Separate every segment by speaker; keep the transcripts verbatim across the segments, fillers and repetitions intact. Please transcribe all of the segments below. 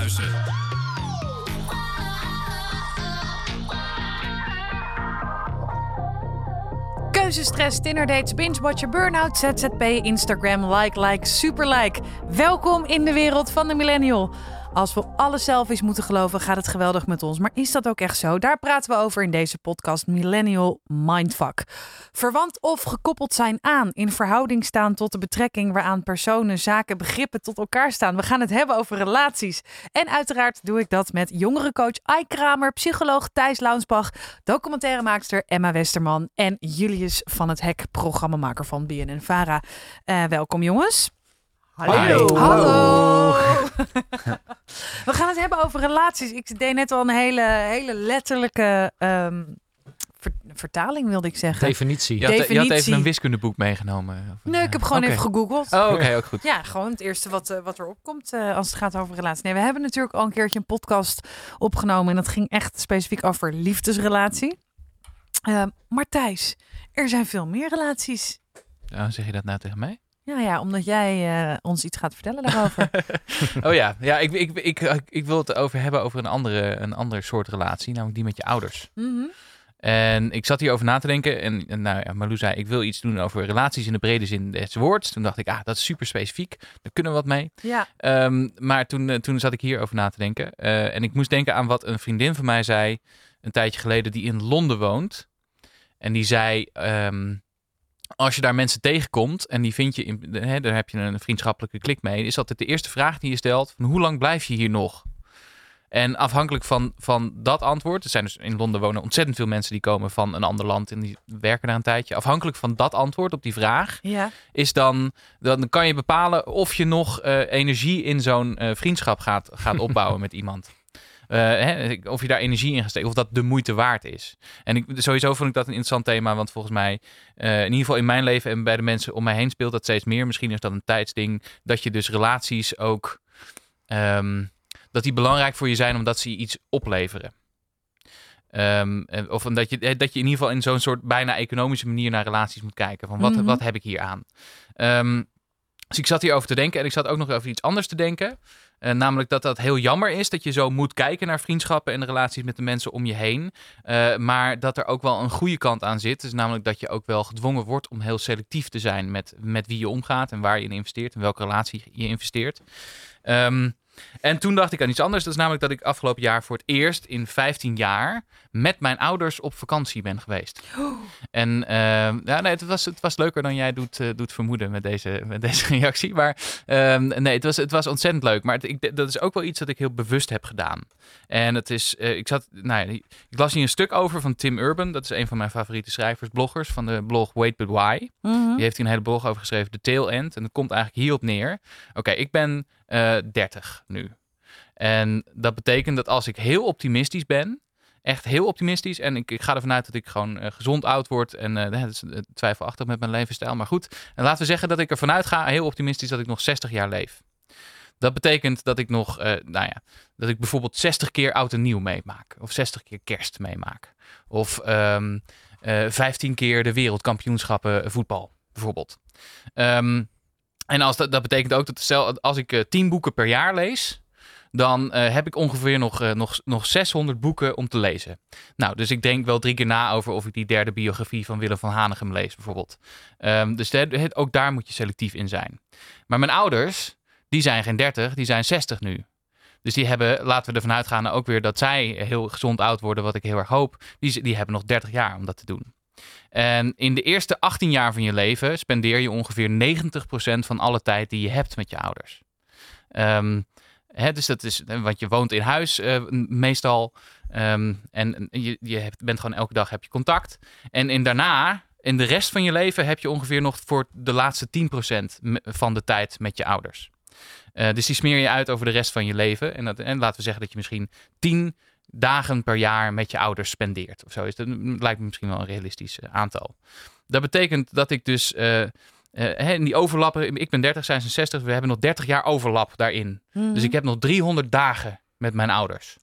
Speaker 1: Keuze.
Speaker 2: Keuzestress, Tinderdates, binge-watcher, burn-out, Z Z P, Instagram, like, like, super like. Welkom in de wereld van de millennial. Als we alle selfies moeten geloven, gaat het geweldig met ons. Maar is dat ook echt zo? Daar praten we over in deze podcast Millennial Mindfuck. Verwant of gekoppeld zijn aan, in verhouding staan tot de betrekking waaraan personen, zaken, begrippen tot elkaar staan. We gaan het hebben over relaties. En uiteraard doe ik dat met jongerencoach Ai Kramer, psycholoog Thijs Launsbach, documentairemaakster Emma Westerman en Julius van het Hek, programmamaker van B N N Vara. Uh, welkom jongens.
Speaker 3: Hallo.
Speaker 2: Hallo. We gaan het hebben over relaties. Ik deed net al een hele, hele letterlijke um, ver, vertaling, wilde ik zeggen.
Speaker 3: Definitie.
Speaker 4: Je had,
Speaker 2: Definitie.
Speaker 4: je had even een wiskundeboek meegenomen.
Speaker 2: Nee, ik heb gewoon
Speaker 4: okay.
Speaker 2: even gegoogeld.
Speaker 4: Oh, oké, okay, ook goed.
Speaker 2: Ja, gewoon het eerste wat, uh, wat erop komt uh, als het gaat over relaties. Nee, we hebben natuurlijk al een keertje een podcast opgenomen en dat ging echt specifiek over liefdesrelatie. Uh, maar Thijs, er zijn veel meer relaties.
Speaker 4: Oh, zeg je dat nou tegen mij?
Speaker 2: Ja, ja, omdat jij uh, ons iets gaat vertellen daarover.
Speaker 4: oh ja, ja ik, ik, ik, ik, ik wil het over hebben over een andere, een ander soort relatie, namelijk die met je ouders.
Speaker 2: Mm-hmm.
Speaker 4: En ik zat hierover na te denken en, en nou ja, Malou zei, ik wil iets doen over relaties in de brede zin des woords. Toen dacht ik, ah, dat is super specifiek, daar kunnen we wat mee.
Speaker 2: Ja.
Speaker 4: Um, maar toen, uh, toen zat ik hierover na te denken uh, en ik moest denken aan wat een vriendin van mij zei een tijdje geleden die in Londen woont. En die zei... Um, Als je daar mensen tegenkomt en die vind je, in, hè, daar heb je een vriendschappelijke klik mee, is altijd de eerste vraag die je stelt, van hoe lang blijf je hier nog? En afhankelijk van, van dat antwoord, er zijn dus in Londen wonen ontzettend veel mensen die komen van een ander land en die werken daar een tijdje. Afhankelijk van dat antwoord op die vraag,
Speaker 2: ja. is
Speaker 4: dan, dan kan je bepalen of je nog uh, energie in zo'n uh, vriendschap gaat, gaat opbouwen met iemand. Uh, hè, of je daar energie in gaat steken, of dat de moeite waard is. En ik, sowieso vond ik dat een interessant thema, want volgens mij, uh, in ieder geval in mijn leven en bij de mensen om mij heen speelt dat steeds meer. Misschien is dat een tijdsding, dat je dus relaties ook, um, dat die belangrijk voor je zijn omdat ze je iets opleveren. Um, of dat je, dat je in ieder geval in zo'n soort bijna economische manier naar relaties moet kijken. Van wat, mm-hmm. wat heb ik hier aan? Um, dus ik zat hierover te denken en ik zat ook nog over iets anders te denken. Uh, namelijk dat dat heel jammer is dat je zo moet kijken naar vriendschappen en de relaties met de mensen om je heen. Uh, maar dat er ook wel een goede kant aan zit. Dus namelijk dat je ook wel gedwongen wordt om heel selectief te zijn met, met wie je omgaat en waar je in investeert en welke relatie je investeert. Um, en toen dacht ik aan iets anders. Dat is namelijk dat ik afgelopen jaar voor het eerst in vijftien jaar met mijn ouders op vakantie ben geweest. Oh. En uh, ja, nee, het, was, het was leuker dan jij doet, uh, doet vermoeden met deze, met deze reactie. Maar um, nee, het was, het was ontzettend leuk. Maar het, ik, dat is ook wel iets dat ik heel bewust heb gedaan. En het is, uh, ik zat, nou ja, ik las hier een stuk over van Tim Urban. Dat is een van mijn favoriete schrijvers, bloggers van de blog Wait But Why. Mm-hmm. Die heeft hier een hele blog over geschreven, The Tail End. En dat komt eigenlijk hierop neer. Oké, okay, ik ben uh, dertig nu. En dat betekent dat als ik heel optimistisch ben, echt heel optimistisch, en ik, ik ga ervan uit dat ik gewoon uh, gezond oud word en uh, dat is uh, twijfelachtig met mijn levensstijl, maar goed. En laten we zeggen dat ik ervan uitga, heel optimistisch, dat ik nog zestig jaar leef. Dat betekent dat ik nog, uh, nou ja, dat ik bijvoorbeeld zestig keer oud en nieuw meemaak. Of zestig keer kerst meemaak. Of um, uh, vijftien keer de wereldkampioenschappen voetbal, bijvoorbeeld. Um, en als dat, dat betekent ook dat stel, als ik uh, tien boeken per jaar lees, dan uh, heb ik ongeveer nog, uh, nog, nog zeshonderd boeken om te lezen. Nou, dus ik denk wel drie keer na over of ik die derde biografie van Willem van Hanegem lees, bijvoorbeeld. Um, dus de, ook daar moet je selectief in zijn. Maar mijn ouders, die zijn geen dertig, die zijn zestig nu. Dus die hebben, laten we ervan uitgaan ook weer dat zij heel gezond oud worden, wat ik heel erg hoop. Die, die hebben nog dertig jaar om dat te doen. En in de eerste achttien jaar van je leven spendeer je ongeveer negentig procent van alle tijd die je hebt met je ouders. Um, hè, dus dat is, want je woont in huis uh, meestal. Um, en je, je hebt, bent gewoon elke dag heb je contact. En in daarna, in de rest van je leven, heb je ongeveer nog voor de laatste tien procent van de tijd met je ouders. Uh, dus die smeer je uit over de rest van je leven. En, dat, en laten we zeggen dat je misschien tien dagen per jaar met je ouders spendeert. Of zo is dat lijkt me misschien wel een realistisch uh, aantal. Dat betekent dat ik dus uh, uh, in die overlappen, ik ben dertig, zij zijn zestig, we hebben nog dertig jaar overlap daarin. Mm-hmm. Dus ik heb nog driehonderd dagen met mijn ouders.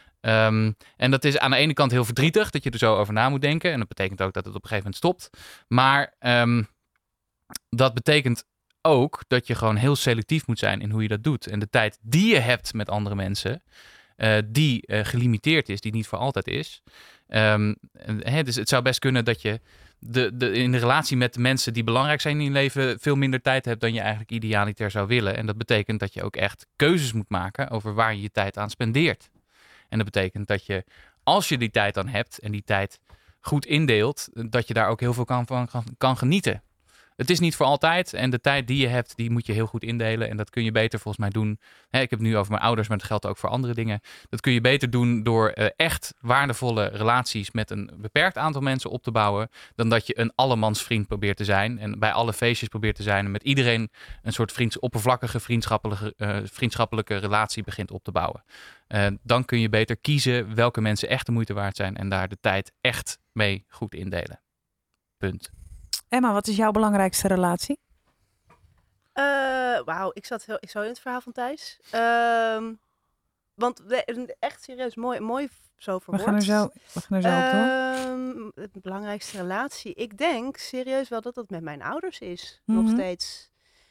Speaker 4: Um, en dat is aan de ene kant heel verdrietig, dat je er zo over na moet denken. En dat betekent ook dat het op een gegeven moment stopt. Maar um, dat betekent ook dat je gewoon heel selectief moet zijn in hoe je dat doet. En de tijd die je hebt met andere mensen, uh, die uh, gelimiteerd is, die niet voor altijd is. Um, hè, dus het zou best kunnen dat je de, de, in de relatie met de mensen die belangrijk zijn in je leven veel minder tijd hebt dan je eigenlijk idealiter zou willen. En dat betekent dat je ook echt keuzes moet maken over waar je je tijd aan spendeert. En dat betekent dat je, als je die tijd dan hebt en die tijd goed indeelt, dat je daar ook heel veel kan, van kan, kan genieten. Het is niet voor altijd en de tijd die je hebt, die moet je heel goed indelen. En dat kun je beter volgens mij doen. Hè, ik heb het nu over mijn ouders, maar dat geldt ook voor andere dingen. Dat kun je beter doen door uh, echt waardevolle relaties met een beperkt aantal mensen op te bouwen, dan dat je een allemansvriend probeert te zijn en bij alle feestjes probeert te zijn en met iedereen een soort vriends, oppervlakkige vriendschappelijke, uh, vriendschappelijke relatie begint op te bouwen. Uh, dan kun je beter kiezen welke mensen echt de moeite waard zijn en daar de tijd echt mee goed indelen. Punt.
Speaker 2: Emma, wat is jouw belangrijkste relatie?
Speaker 1: Uh, Wauw, ik zat heel, ik zo in het verhaal van Thijs. Um, want we, echt serieus, mooi, mooi zo verwoord.
Speaker 2: We gaan er zo, we gaan er zo
Speaker 1: um,
Speaker 2: op door.
Speaker 1: De belangrijkste relatie. Ik denk serieus wel dat dat met mijn ouders is.
Speaker 2: Mm-hmm.
Speaker 1: Nog steeds.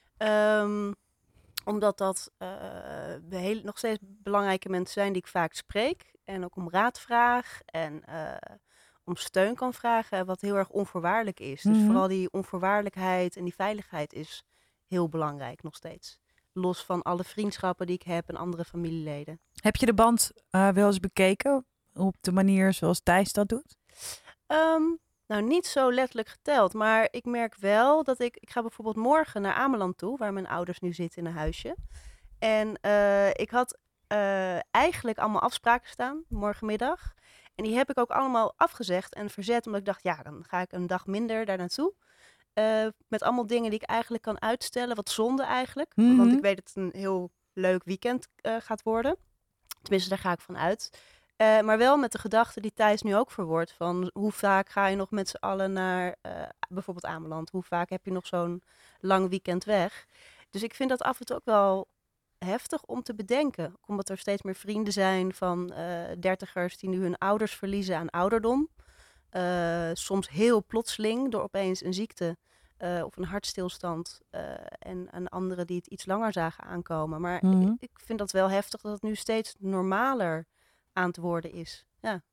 Speaker 1: Um, omdat dat uh, heel, nog steeds belangrijke mensen zijn die ik vaak spreek. En ook om raad vraag. En uh, om steun kan vragen, wat heel erg onvoorwaardelijk is. Dus
Speaker 2: mm-hmm.
Speaker 1: vooral die onvoorwaardelijkheid en die veiligheid is heel belangrijk nog steeds. Los van alle vriendschappen die ik heb en andere familieleden.
Speaker 2: Heb je de band uh, wel eens bekeken op de manier zoals Thijs dat doet?
Speaker 1: Um, nou, niet zo letterlijk geteld, maar ik merk wel dat ik... Ik ga bijvoorbeeld morgen naar Ameland toe, waar mijn ouders nu zitten in een huisje. En uh, ik had uh, eigenlijk allemaal afspraken staan, morgenmiddag. En die heb ik ook allemaal afgezegd en verzet, omdat ik dacht, ja, dan ga ik een dag minder daar naartoe. Uh, met allemaal dingen die ik eigenlijk kan uitstellen. Wat zonde eigenlijk.
Speaker 2: Mm-hmm.
Speaker 1: Want ik weet dat het een heel leuk weekend uh, gaat worden. Tenminste, daar ga ik van uit. Uh, maar wel met de gedachte die Thijs nu ook verwoordt. Van hoe vaak ga je nog met z'n allen naar uh, bijvoorbeeld Ameland? Hoe vaak heb je nog zo'n lang weekend weg? Dus ik vind dat af en toe ook wel heftig om te bedenken. Omdat er steeds meer vrienden zijn van uh, dertigers die nu hun ouders verliezen aan ouderdom. Uh, soms heel plotseling door opeens een ziekte uh, of een hartstilstand. Uh, en, en anderen die het iets langer zagen aankomen. Maar mm-hmm. ik, ik vind dat wel heftig dat het nu steeds normaler aan te worden is. Ja.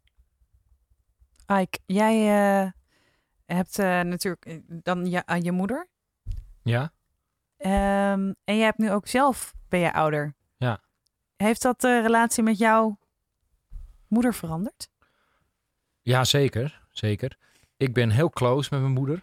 Speaker 2: Ike, jij uh, hebt uh, natuurlijk dan je, uh, je moeder.
Speaker 3: Ja.
Speaker 2: Um, en jij hebt nu ook zelf, ben je ouder.
Speaker 3: Ja.
Speaker 2: Heeft dat de relatie met jouw moeder veranderd?
Speaker 3: Ja, zeker. Zeker. Ik ben heel close met mijn moeder.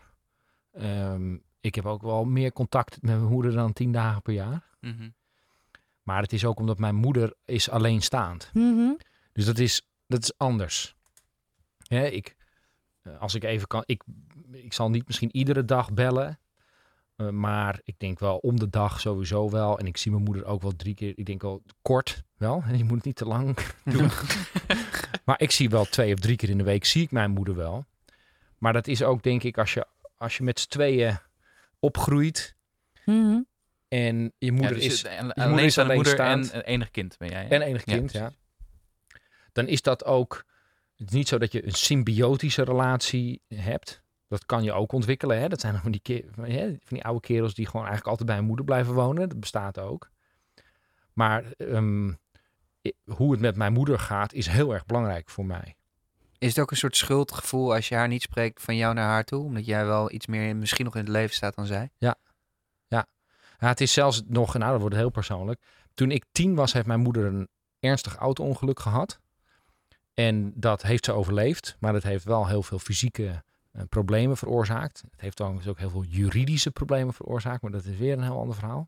Speaker 3: Um, ik heb ook wel meer contact met mijn moeder dan tien dagen per jaar.
Speaker 4: Mm-hmm.
Speaker 3: Maar het is ook omdat mijn moeder is alleenstaand.
Speaker 2: Mm-hmm.
Speaker 3: Dus dat is, dat is anders. Ja, ik, als ik even kan... Ik, ik zal niet misschien iedere dag bellen. Uh, maar ik denk wel om de dag sowieso wel. En ik zie mijn moeder ook wel drie keer. Ik denk wel kort wel. En je moet het niet te lang doen. Maar ik zie wel twee of drie keer in de week zie ik mijn moeder wel. Maar dat is ook denk ik als je, als je met z'n tweeën opgroeit.
Speaker 2: Mm-hmm.
Speaker 3: En je moeder
Speaker 4: ja, dus
Speaker 3: is,
Speaker 4: je,
Speaker 3: je
Speaker 4: alleen
Speaker 3: moeder is
Speaker 4: moeder
Speaker 3: alleenstaand.
Speaker 4: en enig kind ben jij. Hè?
Speaker 3: En enig kind, ja, ja. Dan is dat ook... Het is niet zo dat je een symbiotische relatie hebt. Dat kan je ook ontwikkelen. Hè? Dat zijn van die, ke- van die oude kerels die gewoon eigenlijk altijd bij hun moeder blijven wonen. Dat bestaat ook. Maar um, hoe het met mijn moeder gaat is heel erg belangrijk voor mij.
Speaker 5: Is het ook een soort schuldgevoel als je haar niet spreekt van jou naar haar toe? Omdat jij wel iets meer in, misschien nog in het leven staat dan zij?
Speaker 3: Ja. Ja. Ja, het is zelfs nog, nou dat wordt heel persoonlijk. Toen ik tien was, heeft mijn moeder een ernstig auto-ongeluk gehad. En dat heeft ze overleefd. Maar dat heeft wel heel veel fysieke uh, problemen veroorzaakt. Het heeft dan ook heel veel juridische problemen veroorzaakt. Maar dat is weer een heel ander verhaal.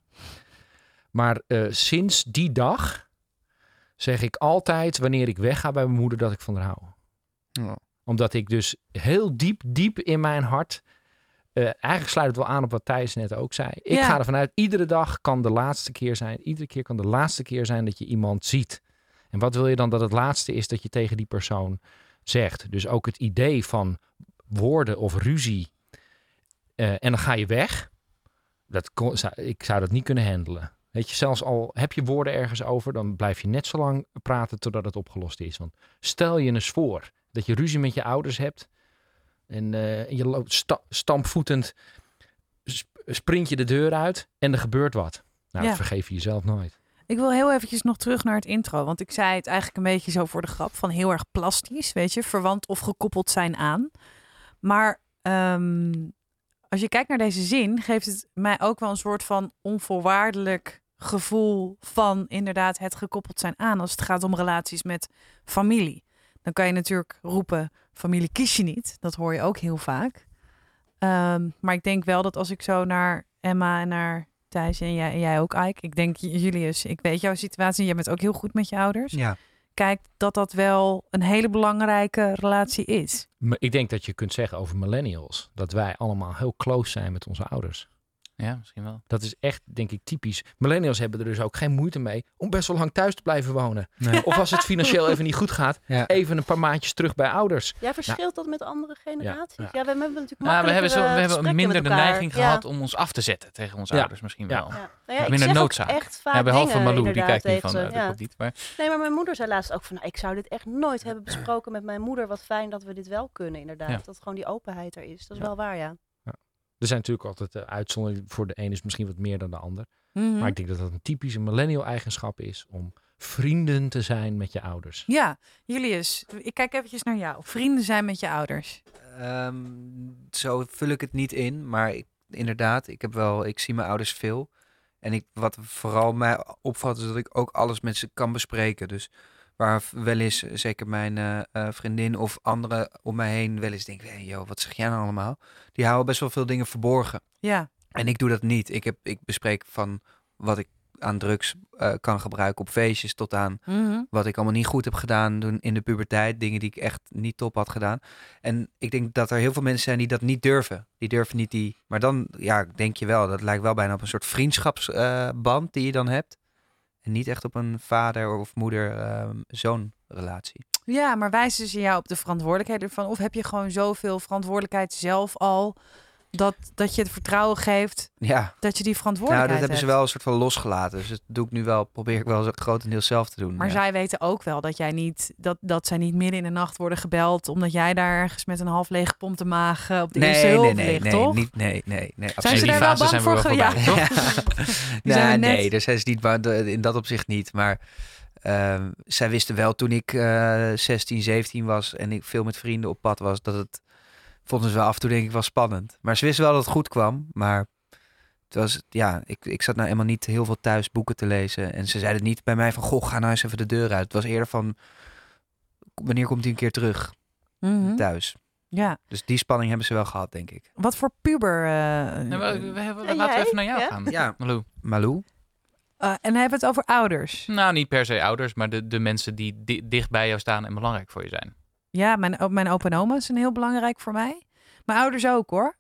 Speaker 3: Maar uh, sinds die dag zeg ik altijd wanneer ik wegga bij mijn moeder dat ik van haar hou.
Speaker 5: Ja.
Speaker 3: Omdat ik dus heel diep, diep in mijn hart... Uh, eigenlijk sluit het wel aan op wat Thijs net ook zei. Ik
Speaker 2: ja.
Speaker 3: ga ervan uit, iedere dag kan de laatste keer zijn. Iedere keer kan de laatste keer zijn dat je iemand ziet. En wat wil je dan dat het laatste is dat je tegen die persoon zegt? Dus ook het idee van woorden of ruzie. Uh, en dan ga je weg. Dat kon, ik zou dat niet kunnen handelen. Weet je, zelfs al heb je woorden ergens over, dan blijf je net zo lang praten totdat het opgelost is. Want stel je eens voor dat je ruzie met je ouders hebt. En uh, je loopt sta- stampvoetend sprint je de deur uit en er gebeurt wat. Nou,
Speaker 2: Ja.
Speaker 3: dat vergeef je jezelf nooit.
Speaker 2: Ik wil heel eventjes nog terug naar het intro. Want ik zei het eigenlijk een beetje zo voor de grap. Van heel erg plastisch, weet je. Verwant of gekoppeld zijn aan. Maar ehm, als je kijkt naar deze zin... geeft het mij ook wel een soort van onvoorwaardelijk gevoel... van inderdaad het gekoppeld zijn aan. Als het gaat om relaties met familie. Dan kan je natuurlijk roepen... familie kies je niet. Dat hoor je ook heel vaak. Um, maar ik denk wel dat als ik zo naar Emma en naar... Thijs en jij, en jij ook, Ike. Ik denk, Julius, ik weet jouw situatie. Jij bent ook heel goed met je ouders.
Speaker 5: Ja.
Speaker 2: Kijk, dat dat wel een hele belangrijke relatie is.
Speaker 3: Maar ik denk dat je kunt zeggen over millennials... dat wij allemaal heel close zijn met onze ouders.
Speaker 4: Ja, misschien wel.
Speaker 3: Dat is echt, denk ik, typisch. Millennials hebben er dus ook geen moeite mee... om best wel lang thuis te blijven wonen.
Speaker 5: Nee.
Speaker 3: Of als het financieel even niet goed gaat...
Speaker 5: Ja.
Speaker 3: even een paar maandjes terug bij ouders.
Speaker 1: Jij verschilt
Speaker 3: Nou,
Speaker 1: dat met andere generaties?
Speaker 3: ja.
Speaker 1: Ja, we hebben natuurlijk
Speaker 4: Nou, we hebben, zo, we hebben
Speaker 1: gesprekken
Speaker 4: minder
Speaker 1: met
Speaker 4: de
Speaker 1: elkaar.
Speaker 4: neiging
Speaker 1: Ja.
Speaker 4: gehad om ons af te zetten tegen onze
Speaker 3: Ja.
Speaker 4: ouders misschien
Speaker 3: Ja.
Speaker 4: wel.
Speaker 1: Ja. Nou ja, ik
Speaker 4: Minder
Speaker 1: zeg ook
Speaker 4: noodzaak.
Speaker 1: echt vaak
Speaker 4: Ja, behalve
Speaker 1: dingen,
Speaker 4: Malou, die
Speaker 1: inderdaad,
Speaker 4: kijkt niet
Speaker 1: tegen
Speaker 4: van,
Speaker 1: ze,
Speaker 4: uh, dat
Speaker 1: ja.
Speaker 4: klopt niet. Maar
Speaker 1: Nee, maar mijn moeder zei laatst ook van... Nou, ik zou dit echt nooit hebben besproken met mijn moeder. Wat fijn dat we dit wel kunnen, inderdaad.
Speaker 4: Ja.
Speaker 1: Dat gewoon die openheid er is. Dat is
Speaker 3: Ja.
Speaker 1: wel waar, ja.
Speaker 3: Er zijn natuurlijk altijd uh, uitzonderingen. Voor de een is misschien wat meer dan de ander.
Speaker 2: Mhm.
Speaker 3: Maar ik denk dat dat een typische millennial eigenschap is... om vrienden te zijn met je ouders.
Speaker 2: Ja, Julius, ik kijk eventjes naar jou. Vrienden zijn met je ouders.
Speaker 5: Ehm, zo vul ik het niet in, maar ik, inderdaad, ik heb wel, ik zie mijn ouders veel. En ik, wat vooral mij opvalt is dat ik ook alles met ze kan bespreken. Dus waar wel eens, zeker mijn eh, eh, vriendin of anderen om mij heen wel eens denken, hey, joh, wat zeg jij nou allemaal? Die houden best wel veel dingen verborgen.
Speaker 2: Ja,
Speaker 5: En ik doe dat niet. Ik, heb, ik bespreek van wat ik aan drugs eh, kan gebruiken op feestjes tot aan
Speaker 2: mhm.
Speaker 5: wat ik allemaal niet goed heb gedaan doen in de puberteit. Dingen die ik echt niet top had gedaan. En ik denk dat er heel veel mensen zijn die dat niet durven. Die durven niet die... Maar dan, ja, denk je wel. Dat lijkt wel bijna op een soort vriendschapsband die je dan hebt. En niet echt op een vader of moeder-zoon relatie.
Speaker 2: Ja, maar wijzen ze jou op de verantwoordelijkheid ervan? Of heb je gewoon zoveel verantwoordelijkheid zelf al... dat, dat je het vertrouwen geeft
Speaker 5: Ja,
Speaker 2: dat je die
Speaker 5: nou,
Speaker 2: verantwoordelijkheid
Speaker 5: dat hebben ze
Speaker 2: hebt?
Speaker 5: wel een soort van losgelaten. Dus dat doe ik nu wel, probeer ik wel zo grotendeels zelf te doen.
Speaker 2: Maar
Speaker 5: ja.
Speaker 2: zij weten ook wel dat jij niet dat, dat zij niet midden in de nacht worden gebeld omdat jij daar ergens met een half leeggepompte maag eh, op de eerste
Speaker 5: Nee,
Speaker 2: hulp
Speaker 5: nee, nee,
Speaker 2: ligt,
Speaker 5: nee,
Speaker 2: toch?
Speaker 5: niet, nee, nee, nee.
Speaker 2: Zijn
Speaker 5: absoluut
Speaker 2: ze
Speaker 4: die
Speaker 2: daar wel
Speaker 4: fase
Speaker 2: bang
Speaker 4: zijn we
Speaker 2: voor?
Speaker 4: wel
Speaker 2: ge-
Speaker 4: voorbij,
Speaker 2: Ja.
Speaker 4: toch?
Speaker 2: Die zijn we
Speaker 5: Nee,
Speaker 2: net-
Speaker 5: nee, daar zijn ze niet bang. de- In dat opzicht niet. Maar ehm, zij wisten wel toen ik eh zestien, zeventien was en ik veel met vrienden op pad was, dat het vonden ze wel af en toe denk ik wel spannend. Maar ze wisten wel dat het goed kwam. Maar het was, ja, ik, ik zat nou eenmaal niet heel veel thuis boeken te lezen. En ze zeiden niet bij mij van, goh, ga nou eens even de deur uit. Het was eerder van, wanneer komt hij een keer terug
Speaker 2: Mhm.
Speaker 5: thuis?
Speaker 2: Ja,
Speaker 5: Dus die spanning hebben ze wel gehad, denk ik.
Speaker 2: wat voor puber... eh,
Speaker 4: Nee, maar we, we hebben,
Speaker 1: En
Speaker 4: laten we
Speaker 1: jij?
Speaker 4: even naar jou
Speaker 1: Ja?
Speaker 4: gaan.
Speaker 5: Ja.
Speaker 4: Malou.
Speaker 5: Malou?
Speaker 2: eh, en dan hebben we het over ouders.
Speaker 4: Nou, niet per se ouders, maar de, de mensen die di- dicht bij jou staan en belangrijk voor je zijn.
Speaker 2: Ja, mijn, o- mijn opa en oma zijn heel belangrijk voor mij. Mijn ouders ook, hoor.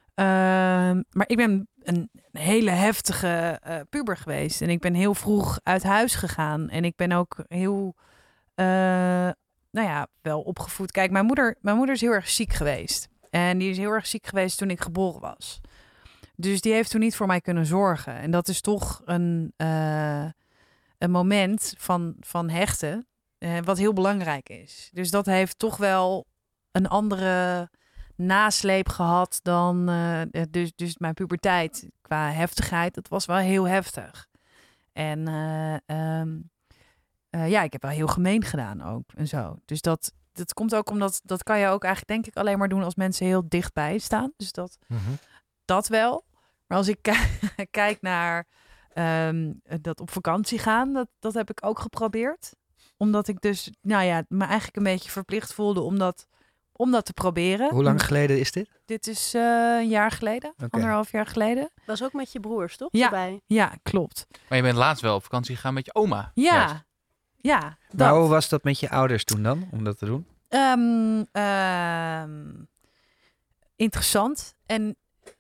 Speaker 2: Ehm, maar ik ben een hele heftige eh, puber geweest. En ik ben heel vroeg uit huis gegaan. En ik ben ook heel, eh, nou ja, wel opgevoed. Kijk, mijn moeder, mijn moeder is heel erg ziek geweest. En die is heel erg ziek geweest toen ik geboren was. Dus die heeft toen niet voor mij kunnen zorgen. En dat is toch een, eh, een moment van, van hechten, eh, wat heel belangrijk is. Dus dat heeft toch wel een andere nasleep gehad dan eh, dus, dus mijn puberteit qua heftigheid. Dat was wel heel heftig. En eh, ehm, eh, ja, ik heb wel heel gemeen gedaan ook en zo. Dus dat, dat komt ook omdat, dat kan je ook eigenlijk denk ik alleen maar doen als mensen heel dichtbij staan. Dus dat, dat wel. Maar als ik ki- kijk naar ehm, dat op vakantie gaan, dat, dat heb ik ook geprobeerd. Omdat ik dus, nou ja, me eigenlijk een beetje verplicht voelde om dat, om dat te proberen.
Speaker 5: Hoe lang geleden is dit?
Speaker 2: Dit is eh, een jaar geleden,
Speaker 5: Oké.
Speaker 2: anderhalf jaar geleden.
Speaker 1: Was ook met je broers, toch?
Speaker 2: Ja.
Speaker 1: Erbij.
Speaker 2: Ja, klopt.
Speaker 4: Maar je bent laatst wel op vakantie gegaan met je oma.
Speaker 2: Ja,
Speaker 4: Juist.
Speaker 2: ja.
Speaker 5: Maar
Speaker 2: Dat.
Speaker 5: hoe was dat met je ouders toen dan, om dat te doen?
Speaker 2: Ehm, ehm, interessant. En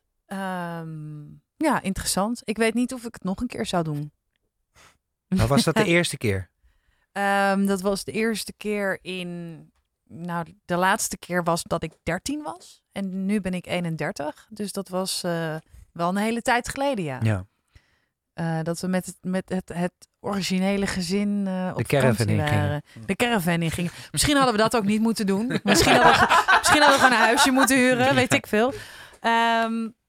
Speaker 2: ehm, ja, interessant. Ik weet niet of ik het nog een keer zou doen.
Speaker 5: Maar was dat de eerste keer?
Speaker 2: Ehm, dat was de eerste keer in... Nou, de laatste keer was dat ik dertien was. En nu ben ik eenendertig. Dus dat was eh, wel een hele tijd geleden, ja.
Speaker 5: Ja.
Speaker 2: Eh, dat we met het, met het, het originele gezin eh op
Speaker 5: De caravan
Speaker 2: vakantie
Speaker 5: in gingen.
Speaker 2: waren. De caravan in gingen. Misschien hadden we dat ook niet moeten doen. Misschien hadden we, ge- misschien hadden we gewoon een huisje moeten huren, weet ik veel. Ehm,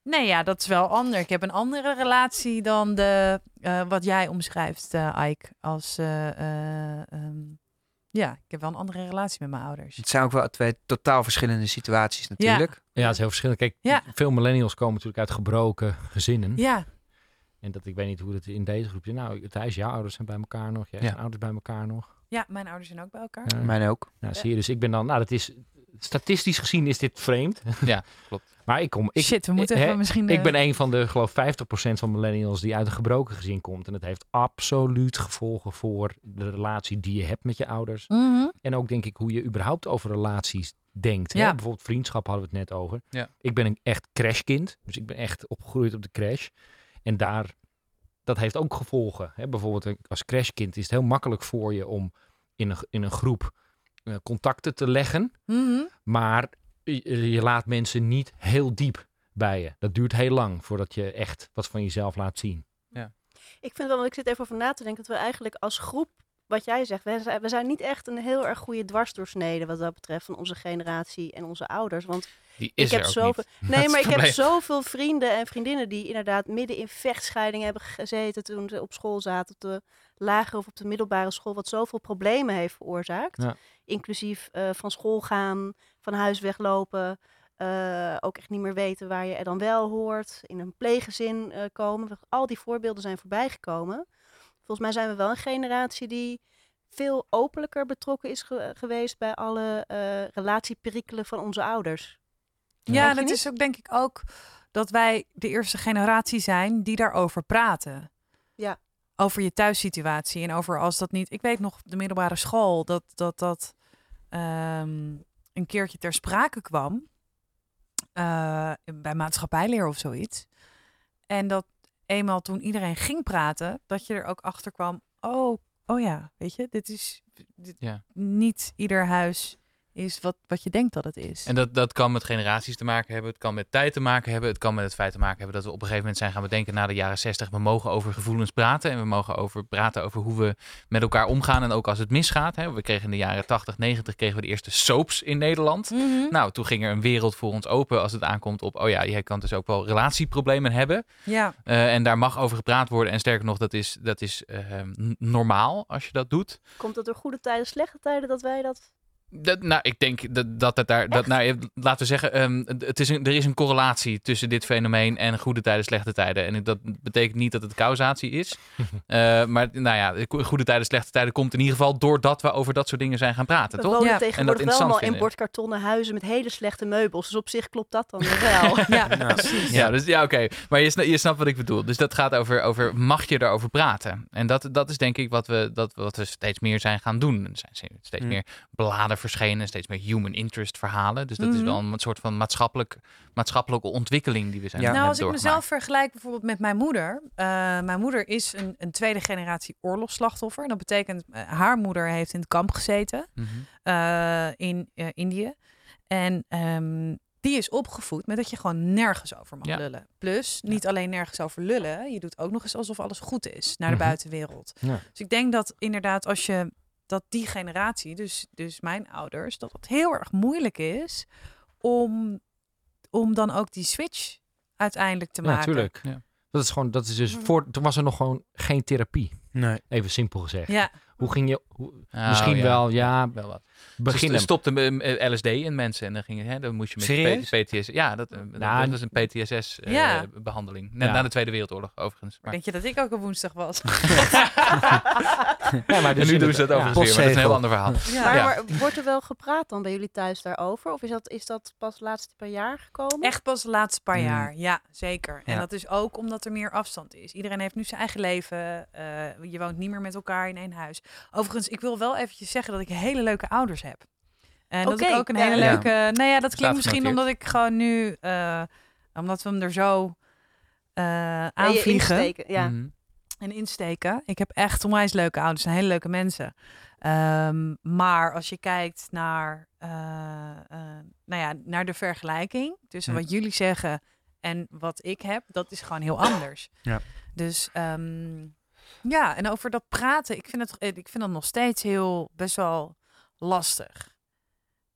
Speaker 2: Nee, ja, dat is wel anders. Ik heb een andere relatie dan de, uh, wat jij omschrijft, uh, Ike. Als, uh, uh, um, ja, ik heb wel een andere relatie met mijn ouders.
Speaker 5: Het zijn ook wel twee totaal verschillende situaties natuurlijk.
Speaker 3: Ja, ja het is heel verschillend. Kijk,
Speaker 2: ja.
Speaker 3: veel millennials komen natuurlijk uit gebroken gezinnen.
Speaker 2: Ja.
Speaker 3: En dat ik weet niet hoe het in deze groep is. Nou, Thijs, jouw ouders zijn bij elkaar nog. Jij
Speaker 4: ja.
Speaker 3: zijn ouders bij elkaar nog.
Speaker 2: Ja, mijn ouders zijn ook bij elkaar.
Speaker 3: Uh,
Speaker 5: Mijn ook.
Speaker 3: Nou, zie je, dus ik ben dan, nou, dat is statistisch gezien is dit vreemd.
Speaker 4: Ja, klopt.
Speaker 3: Maar ik kom... Ik,
Speaker 2: Shit, we moeten
Speaker 3: hè,
Speaker 2: even misschien... De...
Speaker 3: Ik ben een van de, geloof vijftig procent van millennials die uit een gebroken gezin komt. En het heeft absoluut gevolgen voor de relatie die je hebt met je ouders.
Speaker 2: Mm-hmm.
Speaker 3: En ook denk ik hoe je überhaupt over relaties denkt.
Speaker 2: Ja.
Speaker 3: Hè? Bijvoorbeeld vriendschap hadden we het net over.
Speaker 4: Ja.
Speaker 3: Ik ben een echt crashkind. Dus ik ben echt opgegroeid op de crash. En daar, dat heeft ook gevolgen. Hè? Bijvoorbeeld als crashkind is het heel makkelijk voor je om in een, in een groep uh, contacten te leggen.
Speaker 2: Mm-hmm.
Speaker 3: Maar je, je laat mensen niet heel diep bij je. Dat duurt heel lang voordat je echt wat van jezelf laat zien.
Speaker 4: Ja.
Speaker 1: Ik vind wel, want ik zit even over na te denken, dat we eigenlijk als groep, wat jij zegt, we zijn, we zijn niet echt een heel erg goede dwarsdoorsnede wat dat betreft van onze generatie en onze ouders. Want
Speaker 4: Die is
Speaker 1: ik heb
Speaker 4: er ook
Speaker 1: zoveel,
Speaker 4: niet.
Speaker 1: nee,
Speaker 4: Dat
Speaker 1: maar
Speaker 4: is
Speaker 1: ik
Speaker 4: het
Speaker 1: heb
Speaker 4: probleem.
Speaker 1: zoveel vrienden en vriendinnen die inderdaad midden in vechtscheidingen hebben gezeten toen ze op school zaten, op de lagere of op de middelbare school, wat zoveel problemen heeft veroorzaakt.
Speaker 3: Ja.
Speaker 1: Inclusief uh, van school gaan, van huis weglopen, uh, ook echt niet meer weten waar je er dan wel hoort, in een pleeggezin uh, komen. Al die voorbeelden zijn voorbij gekomen. Volgens mij zijn we wel een generatie die veel openlijker betrokken is ge- geweest bij alle uh, relatieperikelen van onze ouders.
Speaker 2: Ja, dat is ook denk ik ook dat wij de eerste generatie zijn die daarover praten.
Speaker 1: Ja.
Speaker 2: Over je thuissituatie en over als dat niet... Ik weet nog, de middelbare school, dat dat, dat um, een keertje ter sprake kwam. Uh, bij maatschappijleer of zoiets. En dat eenmaal toen iedereen ging praten, dat je er ook achter kwam. Oh, oh ja, weet je, dit is dit,
Speaker 4: ja.
Speaker 2: niet ieder huis is wat, wat je denkt dat het is.
Speaker 4: En dat, dat kan met generaties te maken hebben. Het kan met tijd te maken hebben. Het kan met het feit te maken hebben dat we op een gegeven moment zijn gaan bedenken na de jaren zestig. We mogen over gevoelens praten. En we mogen over praten over hoe we met elkaar omgaan. En ook als het misgaat. Hè. We kregen in de jaren tachtig, negentig kregen we de eerste soaps in Nederland.
Speaker 2: Mm-hmm.
Speaker 4: Nou, toen ging er een wereld voor ons open als het aankomt op, oh ja, je kan dus ook wel relatieproblemen hebben.
Speaker 2: Ja.
Speaker 4: Uh, en daar mag over gepraat worden. En sterker nog, dat is, dat is uh, normaal als je dat doet.
Speaker 1: Komt dat door goede tijden, slechte tijden dat wij dat...
Speaker 4: Dat, nou, ik denk dat, dat het daar... Dat, nou, laten we zeggen, um, het is een, er is een correlatie tussen dit fenomeen en goede tijden, slechte tijden. En dat betekent niet dat het causatie is. uh, maar nou ja, goede tijden, slechte tijden komt in ieder geval doordat we over dat soort dingen zijn gaan praten,
Speaker 1: we
Speaker 4: toch?
Speaker 1: wonen
Speaker 2: Ja.
Speaker 1: tegenwoordig wel allemaal in bordkartonnen huizen met hele slechte meubels. Dus op zich klopt dat dan weer wel.
Speaker 2: ja, ja, precies.
Speaker 4: Ja, dus, ja oké. Okay. Maar je, sna- je snapt wat ik bedoel. Dus dat gaat over, over mag je erover praten? En dat, dat is denk ik wat we, dat, wat we steeds meer zijn gaan doen. Er zijn steeds
Speaker 5: Mm.
Speaker 4: meer bladen verschenen, steeds meer human interest verhalen. Dus dat mm-hmm. is wel een soort van maatschappelijk, maatschappelijke ontwikkeling die we zijn
Speaker 5: Ja.
Speaker 2: Nou, als ik
Speaker 4: doorgemaakt.
Speaker 2: mezelf vergelijk bijvoorbeeld met mijn moeder. Uh, mijn moeder is een, een tweede generatie oorlogsslachtoffer. Dat betekent, uh, haar moeder heeft in het kamp gezeten
Speaker 4: Mm-hmm.
Speaker 2: uh, in uh, Indië. En um, die is opgevoed met dat je gewoon nergens over mag
Speaker 4: ja.
Speaker 2: lullen. Plus, niet ja. alleen nergens over lullen. Je doet ook nog eens alsof alles goed is naar de mm-hmm. buitenwereld.
Speaker 3: Ja.
Speaker 2: Dus ik denk dat inderdaad als je... dat die generatie, dus, dus mijn ouders, dat het heel erg moeilijk is om, om dan ook die switch uiteindelijk te
Speaker 3: ja,
Speaker 2: maken.
Speaker 3: Natuurlijk.
Speaker 4: Ja.
Speaker 3: Dat is gewoon, dat is dus voor, toen was er nog gewoon geen therapie.
Speaker 5: Nee.
Speaker 3: Even simpel gezegd.
Speaker 2: Ja.
Speaker 3: Hoe ging je, hoe,
Speaker 4: Oh,
Speaker 3: misschien
Speaker 4: ja.
Speaker 3: wel, ja,
Speaker 4: wel wat.
Speaker 3: beginnen.
Speaker 4: Ze stopte uh, L S D in mensen en dan ging je, hè, dan moest je met
Speaker 5: Serieus?
Speaker 4: P T S S. Ja, dat, uh,
Speaker 3: Nou,
Speaker 4: dat was een P T S S uh,
Speaker 2: ja.
Speaker 4: behandeling. Na,
Speaker 3: Ja.
Speaker 4: na de Tweede Wereldoorlog overigens. Maar,
Speaker 2: Denk je dat ik ook op woensdag was?
Speaker 3: ja, maar
Speaker 4: en
Speaker 3: dus
Speaker 4: nu doen ze dat
Speaker 3: ja.
Speaker 4: overigens weer, maar dat is een heel ander verhaal.
Speaker 2: Ja.
Speaker 1: Maar,
Speaker 4: Ja.
Speaker 1: maar wordt er wel gepraat dan bij jullie thuis daarover? Of is dat, is dat pas de laatste paar jaar gekomen?
Speaker 2: Echt pas de laatste paar
Speaker 5: Mm.
Speaker 2: jaar, ja, zeker. En
Speaker 5: Ja.
Speaker 2: dat is ook omdat er meer afstand is. Iedereen heeft nu zijn eigen leven. Uh, je woont niet meer met elkaar in één huis. Overigens, ik wil wel eventjes zeggen dat ik hele leuke ouders heb. En dat
Speaker 1: Oké,
Speaker 2: ik ook een
Speaker 1: ja.
Speaker 2: hele
Speaker 5: Ja.
Speaker 2: leuke... Nou ja, dat
Speaker 4: Staat
Speaker 2: klinkt misschien
Speaker 4: genoteerd.
Speaker 2: omdat ik gewoon nu... Uh, omdat we hem er zo uh,
Speaker 1: Ja, je
Speaker 2: aanvliegen
Speaker 1: insteken, ja.
Speaker 4: Mhm.
Speaker 2: en insteken. Ik heb echt onwijs leuke ouders en hele leuke mensen. Um, maar als je kijkt naar, uh, uh, nou ja, naar de vergelijking tussen
Speaker 5: Ja.
Speaker 2: wat jullie zeggen en wat ik heb, dat is gewoon heel anders.
Speaker 5: Ja.
Speaker 2: Dus um, ja, en over dat praten, ik vind, het, ik vind dat nog steeds heel best wel lastig.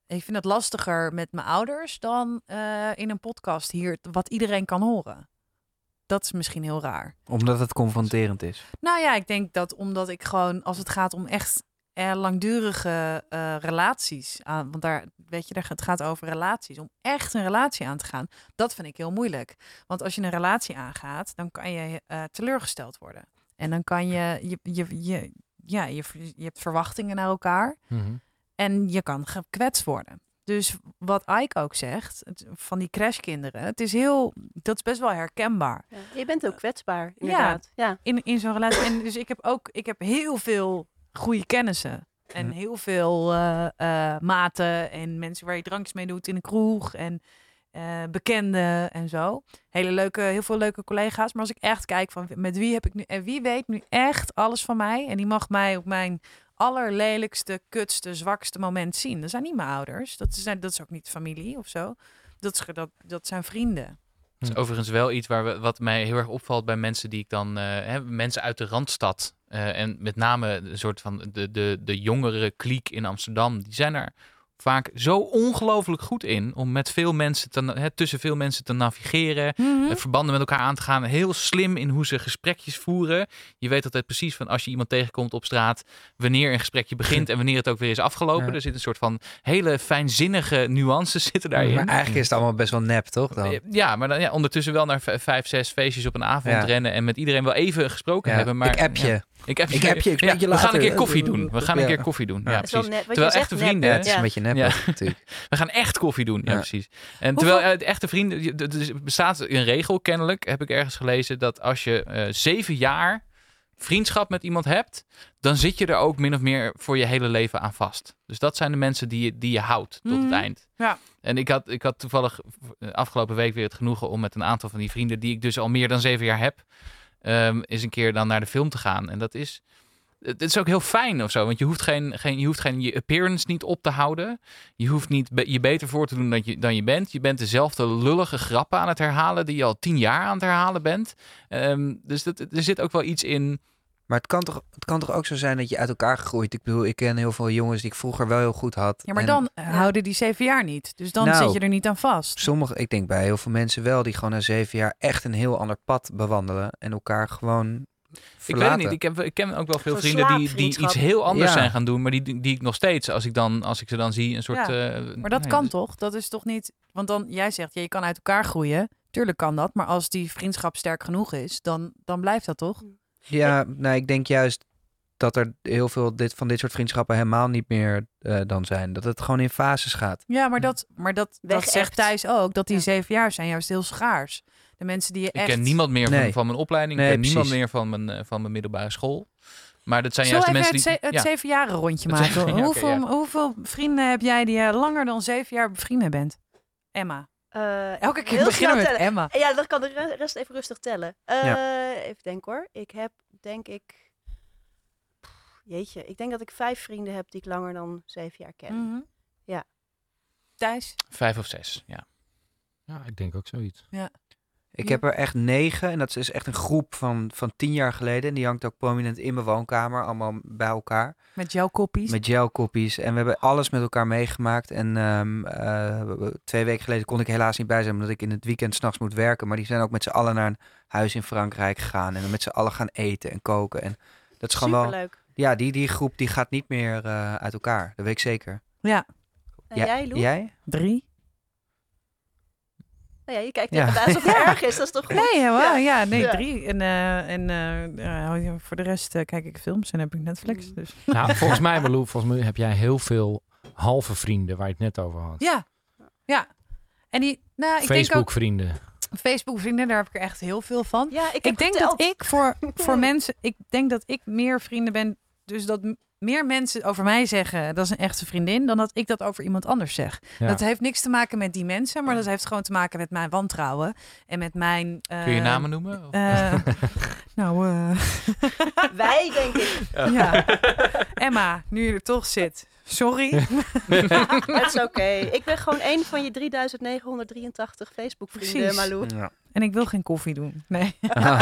Speaker 2: ik vind het lastiger met mijn ouders dan uh, in een podcast hier wat iedereen kan horen. Dat is misschien heel raar.
Speaker 5: Omdat het confronterend is.
Speaker 2: Nou ja, ik denk dat omdat ik gewoon, als het gaat om echt uh, langdurige uh, relaties, uh, want daar, weet je, het gaat over relaties, om echt een relatie aan te gaan, dat vind ik heel moeilijk. Want als je een relatie aangaat, dan kan je uh, teleurgesteld worden. En dan kan je, je, je, je, ja, je, je hebt verwachtingen naar elkaar
Speaker 3: Mm-hmm.
Speaker 2: en je kan gekwetst worden. Dus wat Ike ook zegt, het, van die crashkinderen, het is heel, dat is best wel herkenbaar.
Speaker 1: Ja, je bent ook kwetsbaar, inderdaad. Ja.
Speaker 2: In, in zo'n relatie. En dus ik heb ook, ik heb heel veel goede kennissen. En
Speaker 5: Ja.
Speaker 2: heel veel uh, uh, maten en mensen waar je drankjes mee doet in de kroeg. En uh, bekenden en zo. Hele leuke, heel veel leuke collega's. Maar als ik echt kijk van met wie heb ik nu, en wie weet nu echt alles van mij. En die mag mij op mijn allerlelijkste, kutste, zwakste moment zien. Dat zijn niet mijn ouders. Dat is, dat is ook niet familie of zo. Dat, is, dat, dat zijn vrienden.
Speaker 4: Dat is overigens wel iets waar we, wat mij heel erg opvalt bij mensen die ik dan... Uh, hè, mensen uit de Randstad. Uh, en met name een soort van de, de, de jongere kliek in Amsterdam. Die zijn er vaak zo ongelooflijk goed in om met veel mensen te, hè, tussen veel mensen te navigeren,
Speaker 2: Mm-hmm.
Speaker 4: verbanden met elkaar aan te gaan. Heel slim in hoe ze gesprekjes voeren. Je weet altijd precies van als je iemand tegenkomt op straat, wanneer een gesprekje begint en wanneer het ook weer is afgelopen.
Speaker 5: Ja.
Speaker 4: Er zit een soort van hele fijnzinnige nuances zitten daarin.
Speaker 5: Maar eigenlijk is het allemaal best wel nep, toch? Dan?
Speaker 4: Ja, maar dan ja, ondertussen wel naar v- vijf, zes feestjes op een avond
Speaker 5: Ja.
Speaker 4: rennen en met iedereen wel even gesproken
Speaker 5: Ja.
Speaker 4: hebben. Maar,
Speaker 5: Ik app je.
Speaker 4: Ja, ik app je.
Speaker 5: Ik app je, ik spreek
Speaker 4: Ja,
Speaker 5: je
Speaker 4: we gaan een
Speaker 5: later.
Speaker 4: keer koffie doen. We gaan een
Speaker 5: Ja.
Speaker 4: keer koffie doen. Ja,
Speaker 5: Ja.
Speaker 1: Dat is wel
Speaker 4: precies.
Speaker 1: net, wat
Speaker 4: Terwijl
Speaker 1: je
Speaker 4: echte
Speaker 1: zegt,
Speaker 4: vrienden...
Speaker 5: Ja, het is
Speaker 1: Ja.
Speaker 5: een beetje nep
Speaker 4: Ja.
Speaker 5: natuurlijk.
Speaker 4: We gaan echt koffie doen. Ja,
Speaker 5: Ja.
Speaker 4: precies. En terwijl uh, echte vrienden... je- Er er bestaat een regel kennelijk, heb ik ergens gelezen, dat als je uh, zeven jaar vriendschap met iemand hebt, dan zit je er ook min of meer voor je hele leven aan vast. Dus dat zijn de mensen die je, die je houdt tot
Speaker 2: Mhm.
Speaker 4: het eind.
Speaker 2: Ja.
Speaker 4: En ik had, ik had toevallig uh, afgelopen week weer het genoegen om met een aantal van die vrienden, die ik dus al meer dan zeven jaar heb, um, eens een keer dan naar de film te gaan. En dat is... Het is ook heel fijn of zo, want je hoeft geen, geen, je hoeft geen je appearance niet op te houden. Je hoeft niet be- je beter voor te doen dan je, dan je bent. Je bent dezelfde lullige grappen aan het herhalen die je al tien jaar aan het herhalen bent. Um, dus dat, er zit ook wel iets in.
Speaker 5: Maar het kan, toch, het kan toch ook zo zijn dat je uit elkaar groeit. Ik bedoel, ik ken heel veel jongens die ik vroeger wel heel goed had.
Speaker 2: Ja, maar
Speaker 5: En
Speaker 2: dan uh, houden die zeven jaar niet. Dus dan
Speaker 5: Nou,
Speaker 2: zit je er niet aan vast.
Speaker 5: sommige, ik denk bij heel veel mensen wel, die gewoon na zeven jaar echt een heel ander pad bewandelen. En elkaar gewoon
Speaker 4: Ik
Speaker 5: verlaten.
Speaker 4: weet het niet. Ik, heb, ik ken ook wel veel
Speaker 1: Zo'n
Speaker 4: vrienden die, die
Speaker 1: slaapvriendschap.
Speaker 4: iets heel anders
Speaker 5: Ja.
Speaker 4: zijn gaan doen. Maar die, die, die ik nog steeds, als ik, dan, als ik ze dan zie, een soort...
Speaker 2: Ja,
Speaker 4: uh,
Speaker 2: Maar dat
Speaker 4: nee,
Speaker 2: kan
Speaker 4: dus-
Speaker 2: toch? Dat is toch niet... Want dan, jij zegt, ja, je kan uit elkaar groeien. Tuurlijk kan dat. Maar als die vriendschap sterk genoeg is, dan, dan blijft dat toch?
Speaker 5: Ja, nou, ik denk juist dat er heel veel dit, van dit soort vriendschappen helemaal niet meer uh, dan zijn. Dat het gewoon in fases gaat.
Speaker 2: Ja, maar dat, maar dat, dat
Speaker 1: Weg
Speaker 2: zegt
Speaker 1: echt.
Speaker 2: Thijs ook. Dat die
Speaker 1: Ja.
Speaker 2: zeven jaar zijn juist heel schaars. De mensen die je
Speaker 4: Ik
Speaker 2: echt...
Speaker 4: ken niemand meer van,
Speaker 5: Nee.
Speaker 4: van mijn opleiding.
Speaker 5: Nee,
Speaker 4: ik ken niemand
Speaker 5: precies.
Speaker 4: meer van mijn, uh, van mijn middelbare school. Maar dat zijn
Speaker 2: Zullen
Speaker 4: juist
Speaker 2: we
Speaker 4: de
Speaker 2: even
Speaker 4: mensen
Speaker 2: het,
Speaker 4: die...
Speaker 2: ze- het
Speaker 4: ja.
Speaker 2: zevenjaren rondje
Speaker 4: Het
Speaker 2: maken?
Speaker 4: zeven- ja, oké,
Speaker 2: hoeveel,
Speaker 4: ja.
Speaker 2: hoeveel vrienden heb jij die je langer dan zeven jaar vrienden bent? Emma.
Speaker 1: Uh,
Speaker 2: Elke keer
Speaker 1: heel
Speaker 2: beginnen we
Speaker 1: snel
Speaker 2: met
Speaker 1: tellen.
Speaker 2: Emma.
Speaker 1: Ja, dan kan de re- rest even rustig tellen. Uh,
Speaker 5: Ja.
Speaker 1: Even denken hoor. Ik heb, denk ik... Pff, Jeetje, ik denk dat ik vijf vrienden heb die ik langer dan zeven jaar ken.
Speaker 2: Mhm.
Speaker 1: Ja.
Speaker 2: Thijs?
Speaker 4: Vijf of zes, ja.
Speaker 3: Ja, ik denk ook zoiets.
Speaker 5: Ik
Speaker 2: Ja.
Speaker 5: heb er echt negen. En dat is echt een groep van, van tien jaar geleden. En die hangt ook prominent in mijn woonkamer. Allemaal bij elkaar.
Speaker 2: Met jouw koppies?
Speaker 5: Met gelkoppies. En we hebben alles met elkaar meegemaakt. En um, uh, twee weken geleden kon ik helaas niet bij zijn. Omdat ik in het weekend 's nachts moet werken. Maar die zijn ook met z'n allen naar een huis in Frankrijk gegaan. En dan met z'n allen gaan eten en koken. En dat is gewoon wel...
Speaker 1: Superleuk.
Speaker 5: Ja, die, die groep die gaat niet meer uh, uit elkaar. Dat weet ik zeker.
Speaker 2: Ja.
Speaker 1: En
Speaker 5: Ja,
Speaker 1: jij, Lou?
Speaker 5: Jij?
Speaker 2: Drie?
Speaker 1: Nou ja, je kijkt
Speaker 5: Ja.
Speaker 1: tegen alsof het erg is. Dat is toch goed?
Speaker 2: Nee, ja, wel, ja, nee,
Speaker 1: Ja.
Speaker 2: drie. En, uh, en uh, uh, voor de rest uh, kijk ik films en heb ik Netflix.
Speaker 1: Mm.
Speaker 2: Dus.
Speaker 3: Nou, volgens mij, Malou, volgens mij heb jij heel veel halve vrienden waar je het net over had.
Speaker 2: Ja, ja. En die, nou, ik denk ook
Speaker 3: Facebook-vrienden.
Speaker 2: Facebook vrienden, daar heb ik er echt heel veel van.
Speaker 1: Ja, ik, heb
Speaker 2: Ik denk
Speaker 1: geteld.
Speaker 2: dat ik voor, voor mensen, ik denk dat ik meer vrienden ben, dus dat m- meer mensen over mij zeggen, dat is een echte vriendin, dan dat ik dat over iemand anders zeg.
Speaker 3: Ja.
Speaker 2: Dat heeft niks te maken met die mensen, maar dat heeft gewoon te maken met mijn wantrouwen en met mijn... Uh,
Speaker 4: Kun je namen noemen? Of?
Speaker 2: Uh, nou, uh,
Speaker 1: Wij, denk ik.
Speaker 2: ja. Emma, nu je er toch zit. Sorry.
Speaker 1: Het is oké. Ik ben gewoon één van je drieduizend negenhonderddrieëntachtig Facebook-vrienden,
Speaker 2: Precies.
Speaker 1: Malou.
Speaker 5: Ja.
Speaker 2: En ik wil geen koffie doen. Nee.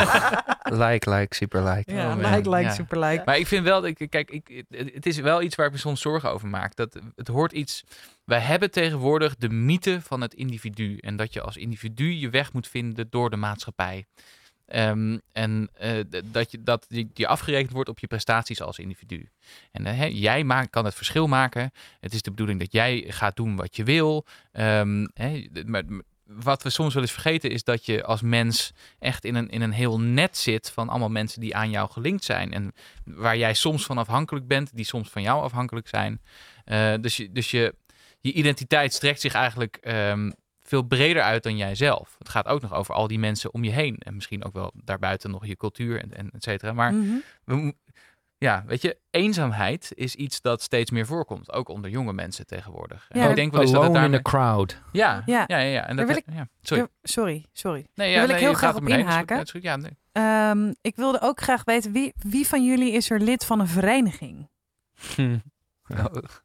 Speaker 5: like, like, super like.
Speaker 2: Ja,
Speaker 4: Oh, man.
Speaker 2: like, like,
Speaker 4: Ja.
Speaker 2: super like.
Speaker 4: Maar ik vind wel, dat ik, kijk, ik, het het is wel iets waar ik me soms zorgen over maak. Dat het hoort iets. Wij hebben tegenwoordig de mythe van het individu. En dat je als individu je weg moet vinden door de maatschappij. Um, en uh, d- dat, je, dat je, je afgerekend wordt op je prestaties als individu. En uh, hè, jij maakt, kan het verschil maken. Het is de bedoeling dat jij gaat doen wat je wil. Um, hè, maar, wat we soms wel eens vergeten is dat je als mens echt in een, in een heel net zit van allemaal mensen die aan jou gelinkt zijn. En waar jij soms van afhankelijk bent, die soms van jou afhankelijk zijn. Uh, dus je, dus je, je identiteit strekt zich eigenlijk um, veel breder uit dan jijzelf. Het gaat ook nog over al die mensen om je heen. En misschien ook wel daarbuiten nog je cultuur en, en et cetera. Maar
Speaker 2: Mm-hmm.
Speaker 4: we, ja, weet je, eenzaamheid is iets dat steeds meer voorkomt. Ook onder jonge mensen tegenwoordig. En
Speaker 2: Ja,
Speaker 4: ik denk wel eens dat het
Speaker 3: Alone in
Speaker 4: daarmee...
Speaker 3: a crowd.
Speaker 4: Ja,
Speaker 2: Ja.
Speaker 4: ja, ja, ja. En
Speaker 2: Daar
Speaker 4: dat,
Speaker 2: wil
Speaker 4: ja. Sorry.
Speaker 2: Ja, sorry, sorry.
Speaker 4: Nee, ja,
Speaker 2: Daar wil ik
Speaker 4: nee,
Speaker 2: heel
Speaker 4: je
Speaker 2: graag
Speaker 4: gaat
Speaker 2: op
Speaker 4: er mee heen.
Speaker 2: inhaken.
Speaker 4: Dat is goed, dat is goed. Ja, nee.
Speaker 2: Um, ik wilde ook graag weten, wie, wie van jullie is er lid van een vereniging?
Speaker 5: Hm.
Speaker 1: Uh,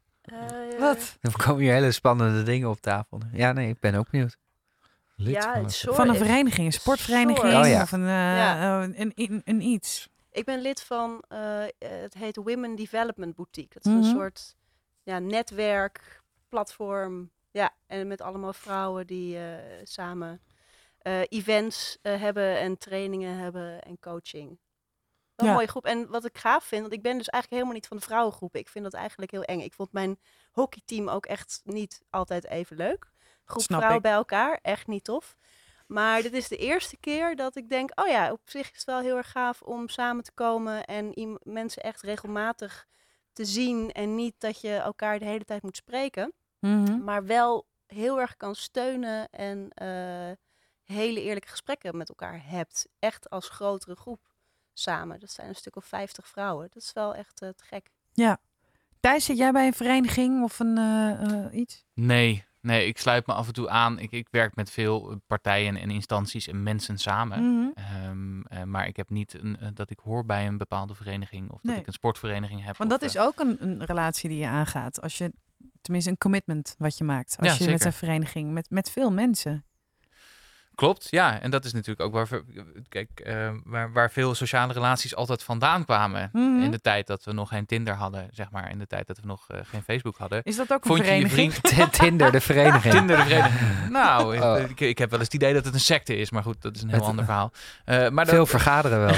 Speaker 2: Wat?
Speaker 5: Dan komen hier hele spannende dingen op tafel. Ja, nee, ik ben ook benieuwd.
Speaker 3: Lid
Speaker 1: Ja,
Speaker 3: van
Speaker 1: het
Speaker 3: een-
Speaker 1: soort-
Speaker 2: Van een
Speaker 1: is-
Speaker 2: vereniging, een sportvereniging
Speaker 1: Soort.
Speaker 5: Oh ja.
Speaker 2: of een, uh,
Speaker 1: Ja.
Speaker 2: uh, een, een, een iets.
Speaker 1: Ik ben lid van, uh, het heet Women Development Boutique. Dat is
Speaker 2: Mhm.
Speaker 1: een soort ja, netwerk, platform. Ja, en met allemaal vrouwen die uh, samen uh, events uh, hebben en trainingen hebben en coaching. Wel een
Speaker 2: Ja.
Speaker 1: mooie groep. En wat ik gaaf vind, want ik ben dus eigenlijk helemaal niet van de vrouwengroep. Ik vind dat eigenlijk heel eng. Ik vond mijn hockeyteam ook echt niet altijd even leuk. Groep
Speaker 2: Snap
Speaker 1: vrouwen
Speaker 2: ik.
Speaker 1: bij elkaar, echt niet tof. Maar dit is de eerste keer dat ik denk, oh ja, op zich is het wel heel erg gaaf om samen te komen en iem- mensen echt regelmatig te zien. En niet dat je elkaar de hele tijd moet spreken,
Speaker 2: Mhm.
Speaker 1: maar wel heel erg kan steunen en eh, hele eerlijke gesprekken met elkaar hebt. Echt als grotere groep samen. Dat zijn een stuk of vijftig vrouwen. Dat is wel echt eh, te gek.
Speaker 2: Thijs, zit jij bij een vereniging of een uh, uh, iets?
Speaker 4: Nee, nee, ik sluit me af en toe aan. Ik, ik werk met veel partijen en instanties en mensen samen.
Speaker 2: Mhm.
Speaker 4: Ehm, uh, maar ik heb niet een, uh, dat ik hoor bij een bepaalde vereniging of dat
Speaker 2: Nee.
Speaker 4: ik een sportvereniging heb.
Speaker 2: Want
Speaker 4: of,
Speaker 2: dat is
Speaker 4: uh,
Speaker 2: ook een, een relatie die je aangaat. Als je, tenminste een commitment wat je maakt. Als
Speaker 4: Ja,
Speaker 2: je met
Speaker 4: zeker.
Speaker 2: een vereniging, met, met veel mensen.
Speaker 4: Klopt, ja. En dat is natuurlijk ook waar, we- kijk, uh, waar, waar veel sociale relaties altijd vandaan kwamen.
Speaker 2: Mhm.
Speaker 4: In de tijd dat we nog geen Tinder hadden, zeg maar. In de tijd dat we nog uh, geen Facebook hadden.
Speaker 2: Is dat ook een
Speaker 4: Vond je je
Speaker 2: vereniging?
Speaker 4: vriend...
Speaker 5: Tinder, de vereniging.
Speaker 4: Tinder de vereniging. Nou,
Speaker 5: Oh.
Speaker 4: ik, ik heb wel eens het idee dat het een secte is. Maar goed, dat is een heel
Speaker 5: Het-
Speaker 4: ander verhaal. Uh, maar
Speaker 5: Veel
Speaker 4: dat,
Speaker 5: vergaderen wel.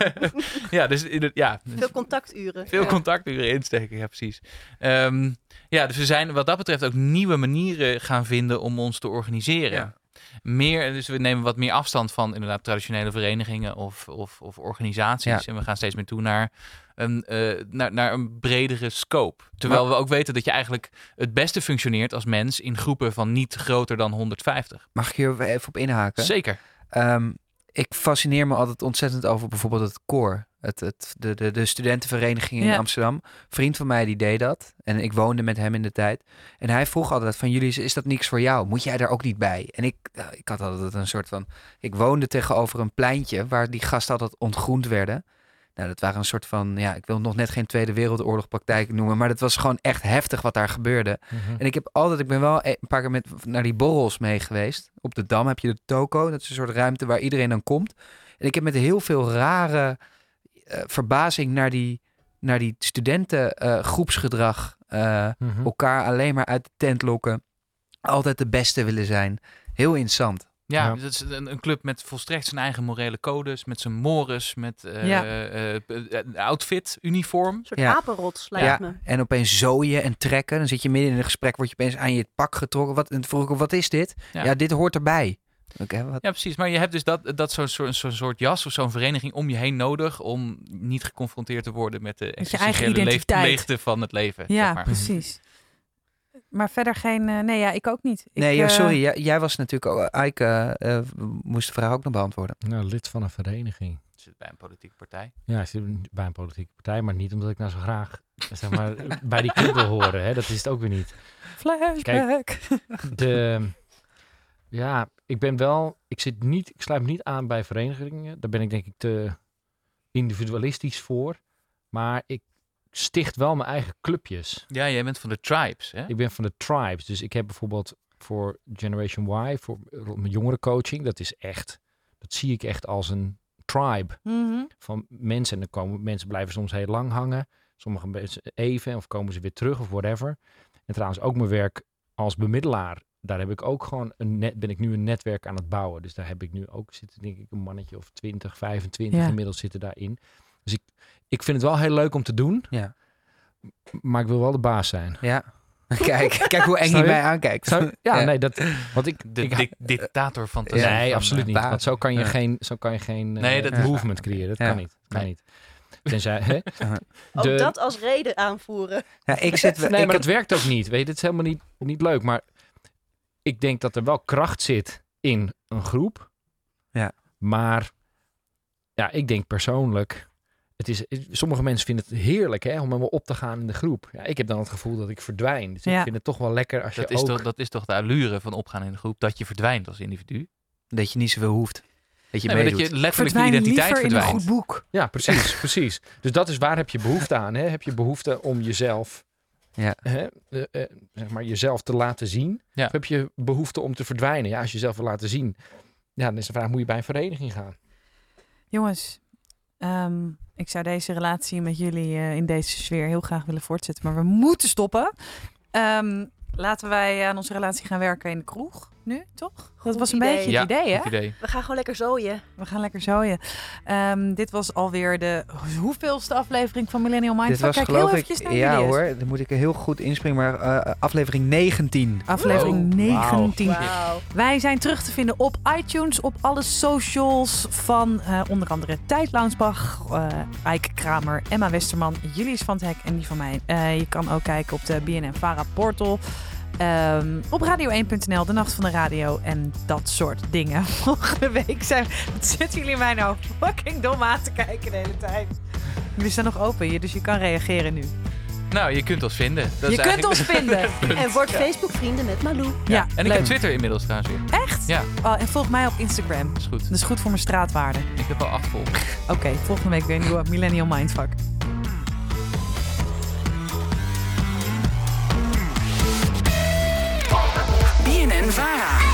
Speaker 4: ja, dus in het, ja,
Speaker 1: Veel contacturen.
Speaker 4: veel
Speaker 1: Ja.
Speaker 4: contacturen insteken, ja precies. Um, ja, dus we zijn wat dat betreft ook nieuwe manieren gaan vinden om ons te organiseren.
Speaker 5: Ja.
Speaker 4: Meer, dus we nemen wat meer afstand van inderdaad traditionele verenigingen of, of, of organisaties.
Speaker 5: Ja.
Speaker 4: En we gaan steeds meer toe naar een, uh, naar, naar een bredere scope. Terwijl
Speaker 5: Maar-
Speaker 4: we ook weten dat je eigenlijk het beste functioneert als mens in groepen van niet groter dan honderdvijftig.
Speaker 5: Mag ik hier even op inhaken?
Speaker 4: Zeker.
Speaker 5: Um, ik fascineer me altijd ontzettend over bijvoorbeeld het koor. Het, het, de, de, de studentenvereniging in
Speaker 2: Ja.
Speaker 5: Amsterdam. Een vriend van mij die deed dat. En ik woonde met hem in de tijd. En hij vroeg altijd van jullie, is, is dat niks voor jou? Moet jij daar ook niet bij? En ik, uh, ik had altijd een soort van... Ik woonde tegenover een pleintje waar die gasten altijd ontgroend werden. Nou, dat waren een soort van... Ja, ik wil nog net geen Tweede Wereldoorlog praktijk noemen. Maar dat was gewoon echt heftig wat daar gebeurde.
Speaker 3: Mhm.
Speaker 5: En ik heb altijd, ik ben wel een paar keer met, naar die borrels mee geweest. Op de Dam heb je de toko. Dat is een soort ruimte waar iedereen dan komt. En ik heb met heel veel rare uh, verbazing naar die, naar die studenten uh, groepsgedrag. Uh,
Speaker 3: Mhm.
Speaker 5: elkaar alleen maar uit de tent lokken. Altijd de beste willen zijn. Heel interessant.
Speaker 4: Ja,
Speaker 3: Ja.
Speaker 4: dat is een, een club met volstrekt zijn eigen morele codes, met zijn mores, met uh,
Speaker 2: Ja.
Speaker 4: uh, uh, uh, outfit, uniform.
Speaker 1: Een soort
Speaker 5: Ja.
Speaker 1: apenrots lijkt
Speaker 5: Ja,
Speaker 1: me.
Speaker 5: en opeens zooien en trekken. Dan zit je midden in een gesprek, word je opeens aan je pak getrokken. Wat, en vroeg ik, wat is dit?
Speaker 4: Ja.
Speaker 5: Ja, dit hoort erbij. Oké, wat?
Speaker 4: Ja, precies. Maar je hebt dus dat, dat zo'n soort, zo'n soort jas of zo'n vereniging om je heen nodig om niet geconfronteerd te worden met de
Speaker 2: je eigen
Speaker 4: existentiële leef-
Speaker 2: identiteit.
Speaker 4: leegte van het leven.
Speaker 2: Ja,
Speaker 4: zeg maar.
Speaker 2: precies. Maar verder geen... Uh, nee, ja, ik ook niet. Ik,
Speaker 5: Nee, ja,
Speaker 2: uh,
Speaker 5: sorry. Jij, jij was natuurlijk ook... Eike uh, moest de vraag ook nog beantwoorden.
Speaker 3: Nou, lid van een vereniging.
Speaker 4: Zit bij een politieke partij.
Speaker 3: Ja, ik zit bij een politieke partij, maar niet omdat ik nou zo graag zeg maar, bij die club wil horen. Hè? Dat is het ook weer niet.
Speaker 2: Flashback.
Speaker 3: De, ja, ik ben wel, ik zit niet, ik sluit me niet aan bij verenigingen. Daar ben ik denk ik te individualistisch voor. Maar ik sticht wel mijn eigen clubjes.
Speaker 4: Ja, jij bent van de tribes, hè?
Speaker 3: Ik ben van de tribes. Dus ik heb bijvoorbeeld voor Generation Y, voor mijn jongerencoaching, dat is echt, dat zie ik echt als een tribe
Speaker 2: Mhm.
Speaker 3: van mensen. En dan komen mensen blijven soms heel lang hangen. Sommige mensen even of komen ze weer terug of whatever. En trouwens ook mijn werk als bemiddelaar. Daar heb ik ook gewoon een net, ben ik nu een netwerk aan het bouwen. Dus daar heb ik nu ook zitten, denk ik, een mannetje of twintig, vijfentwintig
Speaker 2: Ja.
Speaker 3: inmiddels zitten daarin. Dus ik, ik vind het wel heel leuk om te doen.
Speaker 5: Ja.
Speaker 3: Maar ik wil wel de baas zijn.
Speaker 5: Ja. Kijk, kijk hoe eng
Speaker 3: Snap
Speaker 5: hij
Speaker 3: je?
Speaker 5: mij aankijkt.
Speaker 3: Zo, ja,
Speaker 5: Ja.
Speaker 3: nee, dat, want ik,
Speaker 4: De
Speaker 3: ik
Speaker 4: dik- dictator van
Speaker 5: Ja,
Speaker 3: nee,
Speaker 4: van,
Speaker 3: absoluut
Speaker 4: eh,
Speaker 3: niet.
Speaker 5: baas.
Speaker 3: Want zo kan je
Speaker 5: Ja.
Speaker 3: geen, zo kan je geen eh,
Speaker 4: Nee, dat
Speaker 5: is
Speaker 3: movement creëren. Dat
Speaker 5: Ja.
Speaker 3: kan niet. Dat kan
Speaker 5: Nee.
Speaker 3: niet. Tenzij, hè?
Speaker 1: Ook
Speaker 3: De-
Speaker 1: dat als reden aanvoeren.
Speaker 5: Ja, ik zit,
Speaker 3: Nee,
Speaker 5: ik
Speaker 3: maar
Speaker 5: heb-
Speaker 3: dat werkt ook niet. Weet je, het is helemaal niet, niet leuk. Maar ik denk dat er wel kracht zit in een groep.
Speaker 5: Ja.
Speaker 3: Maar ja, ik denk persoonlijk... Het is, sommige mensen vinden het heerlijk hè, om helemaal op te gaan in de groep. Ja, ik heb dan het gevoel dat ik verdwijn. Dus
Speaker 2: Ja.
Speaker 3: ik vind het toch wel lekker als
Speaker 4: Dat
Speaker 3: je
Speaker 4: is,
Speaker 3: ook...
Speaker 4: toch, dat is toch de allure van opgaan in de groep, dat je verdwijnt als individu?
Speaker 5: dat je niet zoveel hoeft. Dat je
Speaker 4: Nee, maar
Speaker 5: meedoet.
Speaker 4: dat je letterlijk je
Speaker 2: Verdwijn
Speaker 4: identiteit
Speaker 2: liever in een
Speaker 4: verdwijnt.
Speaker 2: goed boek.
Speaker 3: Ja, precies, precies. Dus dat is waar heb je behoefte aan. Hè? Heb je behoefte om jezelf,
Speaker 5: Ja.
Speaker 3: hè, eh, eh, zeg maar, jezelf te laten zien?
Speaker 4: Ja.
Speaker 3: Of heb je behoefte om te verdwijnen? Ja, als je jezelf wil laten zien, ja, dan is de vraag, moet je bij een vereniging gaan?
Speaker 2: Jongens, ehm, ik zou deze relatie met jullie eh, in deze sfeer heel graag willen voortzetten. Maar we moeten stoppen. Ehm, laten wij aan onze relatie gaan werken in de kroeg nu, toch? Dat
Speaker 1: Goed
Speaker 2: was een
Speaker 1: idee.
Speaker 2: beetje het
Speaker 4: Ja,
Speaker 2: idee, hè?
Speaker 4: goed idee.
Speaker 1: We gaan gewoon lekker zooien.
Speaker 2: We gaan lekker zooien. Ehm, dit was alweer de hoeveelste aflevering van Millennial
Speaker 5: Dit
Speaker 2: Mindfuck.
Speaker 5: was
Speaker 2: Kijk
Speaker 5: geloof
Speaker 2: heel
Speaker 5: ik,
Speaker 2: eventjes naar
Speaker 5: ja
Speaker 2: jullie eens.
Speaker 5: hoor, dan moet ik er heel goed inspringen, maar eh, aflevering negentien.
Speaker 2: Aflevering
Speaker 3: Oh, wauw.
Speaker 2: negentien.
Speaker 1: Wauw.
Speaker 2: Wij zijn terug te vinden op iTunes, op alle socials van eh, onder andere Tijd Launsbach, eh Eike Kramer, Emma Westerman, Julius van het Hek en die van mij. Eh, je kan ook kijken op de B N N Vara portal. Ehm, op radio één punt n l, de Nacht van de Radio en dat soort dingen. Volgende week zijn wat zitten jullie mij nou fucking dom aan te kijken de hele tijd. We zijn nog open, dus je kan reageren nu.
Speaker 4: Nou, je kunt ons vinden. Dat
Speaker 2: je
Speaker 4: is
Speaker 2: kunt
Speaker 4: eigenlijk-
Speaker 2: ons vinden.
Speaker 1: En word Facebook vrienden met Malou.
Speaker 2: Ja,
Speaker 4: En ik
Speaker 2: leuk.
Speaker 4: heb Twitter inmiddels trouwens weer.
Speaker 2: Echt?
Speaker 4: Ja,
Speaker 2: Oh, en volg mij op Instagram.
Speaker 4: dat is goed.
Speaker 2: Dat is goed voor mijn straatwaarde.
Speaker 4: Ik heb al acht volgers.
Speaker 2: Oké, volgende week weer een nieuwe Millennial Mindfuck.
Speaker 6: B N N Vara.